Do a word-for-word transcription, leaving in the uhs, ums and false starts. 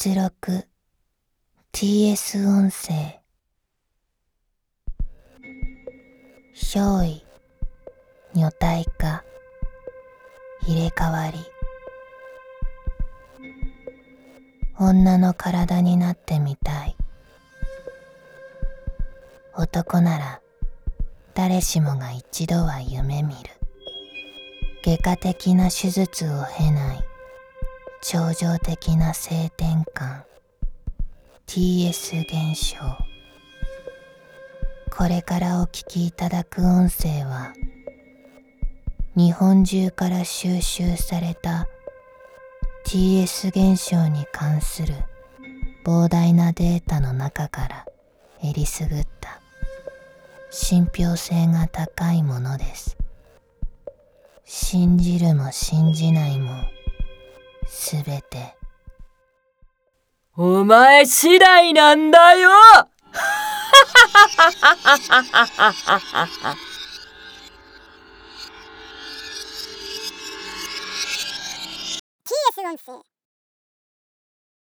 出力 ティーエス 音声憑依女体化入れ替わり女の体になってみたい。男なら誰しもが一度は夢見る。外科的な手術を経ない超常的な性転換 ティーエス 現象。これからお聞きいただく音声は日本中から収集された ティーエス 現象に関する膨大なデータの中からえりすぐった信憑性が高いものです。信じるも信じないもすべてお前次第なんだよティーエス 音声